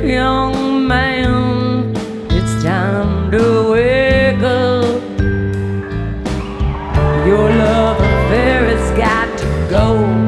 young man, it's time to wake up. Your love affair has got to go.